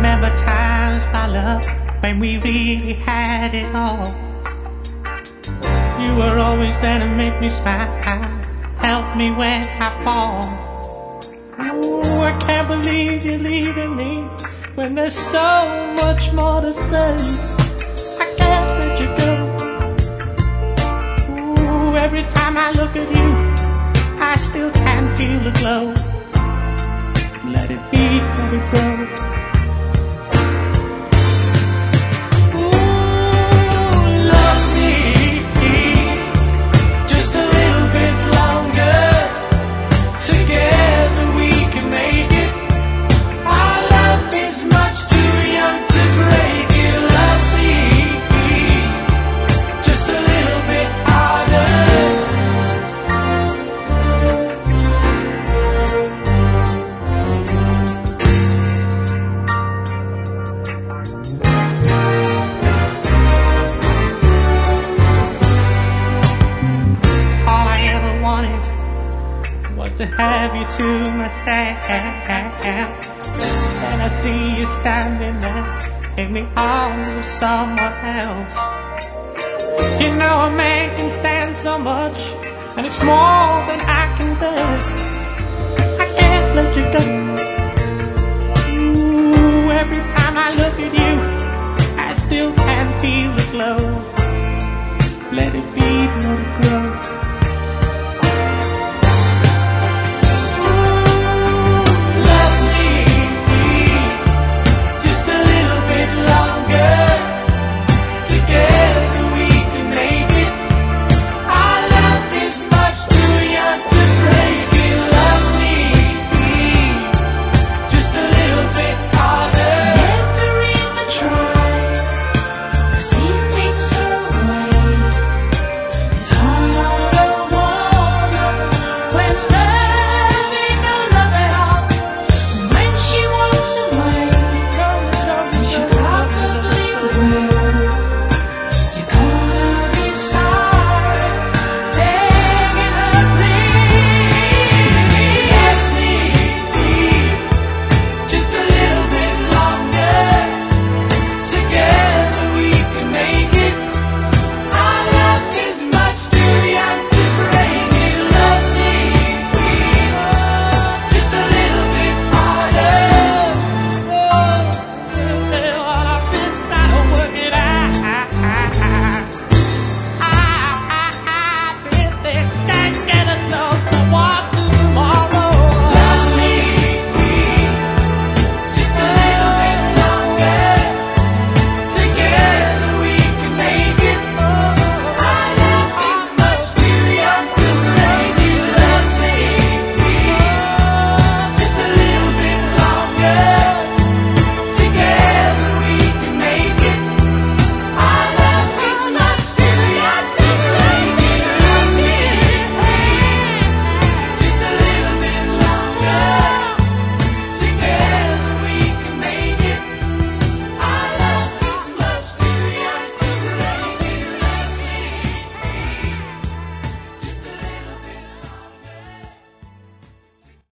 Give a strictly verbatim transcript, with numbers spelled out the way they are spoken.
remember times, my love, when we really had it all. You were always there to make me smile, help me when I fall. Ooh, I can't believe you're leaving me when there's so much more to say. I can't let you go. Ooh, every time I look at you, I still can feel the glow. Let it be, let it grow. To have you to myself, and I see you standing there in the arms of someone else. You know a man can stand so much, and it's more than I can bear. I can't let you go. Ooh, every time I look at you, I still can feel the glow. Let it be, let it grow.